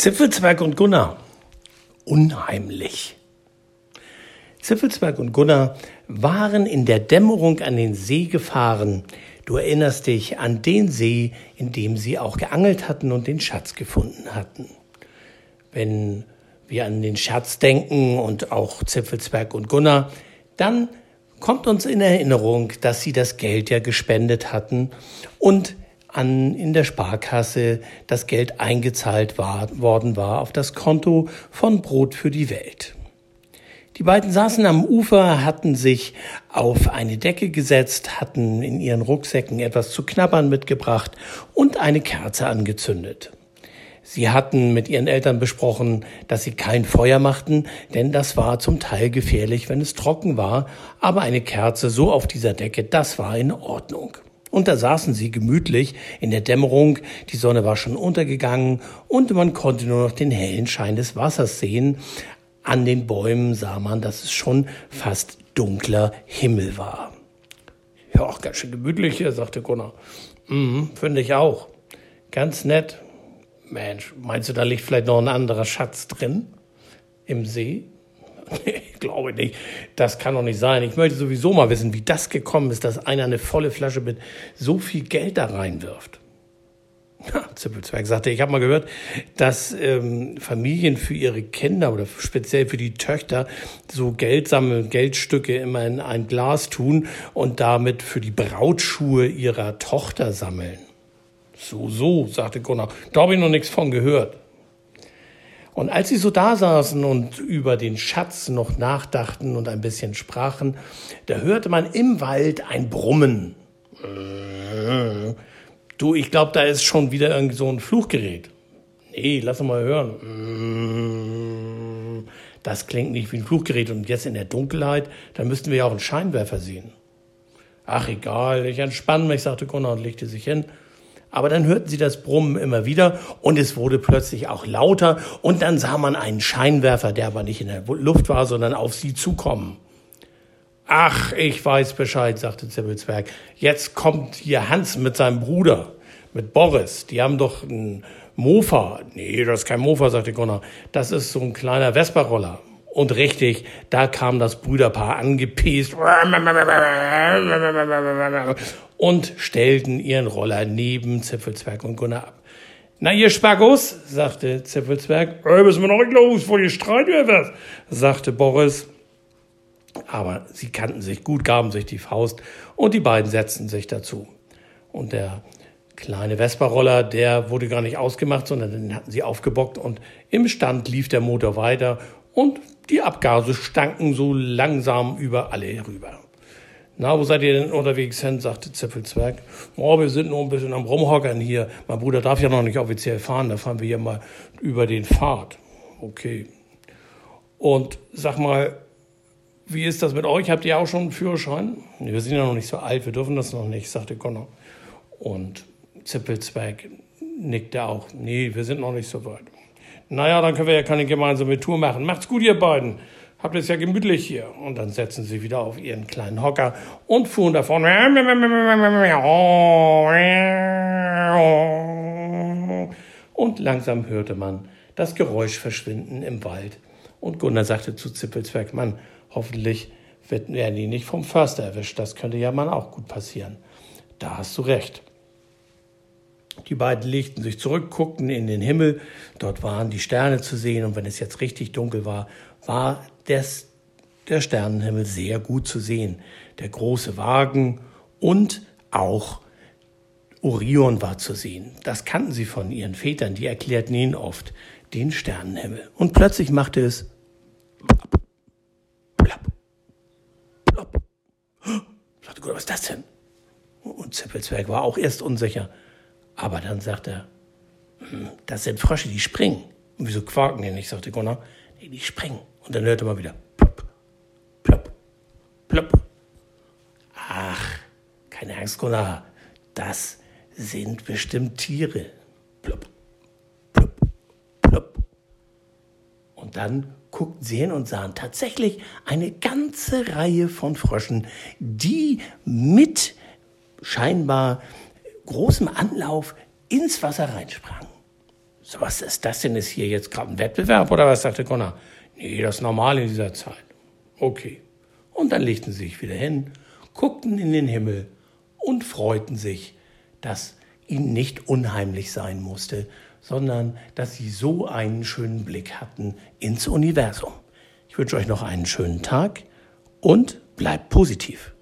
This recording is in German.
Zipfelzwerg und Gunnar. Unheimlich. Zipfelzwerg und Gunnar waren in der Dämmerung an den See gefahren. Du erinnerst dich an den See, in dem sie auch geangelt hatten und den Schatz gefunden hatten. Wenn wir an den Schatz denken und auch Zipfelzwerg und Gunnar, dann kommt uns in Erinnerung, dass sie das Geld ja gespendet hatten und in der Sparkasse das Geld eingezahlt worden war auf das Konto von Brot für die Welt. Die beiden saßen am Ufer, hatten sich auf eine Decke gesetzt, hatten in ihren Rucksäcken etwas zu knabbern mitgebracht und eine Kerze angezündet. Sie hatten mit ihren Eltern besprochen, dass sie kein Feuer machten, denn das war zum Teil gefährlich, wenn es trocken war, aber eine Kerze so auf dieser Decke, das war in Ordnung. Und da saßen sie gemütlich in der Dämmerung, die Sonne war schon untergegangen und man konnte nur noch den hellen Schein des Wassers sehen. An den Bäumen sah man, dass es schon fast dunkler Himmel war. Ja, auch ganz schön gemütlich hier, sagte Gunnar. Finde ich auch. Ganz nett. Mensch, meinst du, da liegt vielleicht noch ein anderer Schatz drin im See? Ich glaube nicht. Das kann doch nicht sein. Ich möchte sowieso mal wissen, wie das gekommen ist, dass einer eine volle Flasche mit so viel Geld da reinwirft. Zipfelzwerg sagte, ich habe mal gehört, dass Familien für ihre Kinder oder speziell für die Töchter so Geld sammeln, Geldstücke immer in ein Glas tun und damit für die Brautschuhe ihrer Tochter sammeln. So, sagte Gunnar, da habe ich noch nichts von gehört. Und als sie so da saßen und über den Schatz noch nachdachten und ein bisschen sprachen, da hörte man im Wald ein Brummen. Du, ich glaube, da ist schon wieder irgend so ein Fluchgerät. Nee, lass uns mal hören. Das klingt nicht wie ein Fluchgerät. Und jetzt in der Dunkelheit, dann müssten wir ja auch einen Scheinwerfer sehen. Ach, egal, ich entspanne mich, sagte Gunnar und legte sich hin. Aber dann hörten sie das Brummen immer wieder und es wurde plötzlich auch lauter und dann sah man einen Scheinwerfer, der aber nicht in der Luft war, sondern auf sie zukommen. Ach, ich weiß Bescheid, sagte Zipfelzwerg. Jetzt kommt hier Hans mit seinem Bruder, mit Boris. Die haben doch einen Mofa. Nee, das ist kein Mofa, sagte Gunnar. Das ist so ein kleiner Vespa-Roller. Und richtig, da kam das Brüderpaar angepest und stellten ihren Roller neben Zipfelzwerg und Gunnar ab. Na, ihr Spackos, sagte Zipfelzwerg. Müssen wir noch nicht los, vor ihr Streit oder was? Sagte Boris. Aber sie kannten sich gut, gaben sich die Faust und die beiden setzten sich dazu. Und der kleine Vespa-Roller, der wurde gar nicht ausgemacht, sondern den hatten sie aufgebockt und im Stand lief der Motor weiter und die Abgase stanken so langsam über alle rüber. Na, wo seid ihr denn unterwegs hin, sagte Zipfelzwerg. Oh, wir sind nur ein bisschen am Rumhockern hier. Mein Bruder darf ja noch nicht offiziell fahren, da fahren wir hier mal über den Pfad. Okay. Und sag mal, wie ist das mit euch? Habt ihr auch schon einen Führerschein? Nee, wir sind ja noch nicht so alt, wir dürfen das noch nicht, sagte Gunnar. Und Zipfelzwerg nickte auch. Nee, wir sind noch nicht so weit. Naja, dann können wir ja keine gemeinsame Tour machen. Macht's gut, ihr beiden. Habt es ja gemütlich hier. Und dann setzten sie wieder auf ihren kleinen Hocker und fuhren davon. Und langsam hörte man das Geräusch verschwinden im Wald. Und Gunnar sagte zu Zipfelzwerg, Mann, hoffentlich werden die nicht vom Förster erwischt. Das könnte ja mal auch gut passieren. Da hast du recht. Die beiden legten sich zurück, guckten in den Himmel. Dort waren die Sterne zu sehen. Und wenn es jetzt richtig dunkel war, war der Sternenhimmel sehr gut zu sehen. Der große Wagen und auch Orion war zu sehen. Das kannten sie von ihren Vätern. Die erklärten ihnen oft den Sternenhimmel. Und plötzlich machte es plopp, plopp, plopp. Sagte Gott, was ist das denn? Und Zipfelzwerg war auch erst unsicher. Aber dann sagte er, das sind Frösche, die springen. Und wieso quaken die nicht, sagte Gunnar. Nee, die springen. Und dann hörte man wieder plopp, plopp, plopp. Ach, keine Angst, Gunnar. Das sind bestimmt Tiere. Plopp, plopp, plopp. Und dann guckten sie hin und sahen tatsächlich eine ganze Reihe von Fröschen, die mit scheinbar großem Anlauf ins Wasser reinsprangen. So, was ist das denn? Ist hier jetzt gerade ein Wettbewerb oder was, sagte Connor. Nee, das ist normal in dieser Zeit. Okay. Und dann legten sie sich wieder hin, guckten in den Himmel und freuten sich, dass ihnen nicht unheimlich sein musste, sondern dass sie so einen schönen Blick hatten ins Universum. Ich wünsche euch noch einen schönen Tag und bleibt positiv.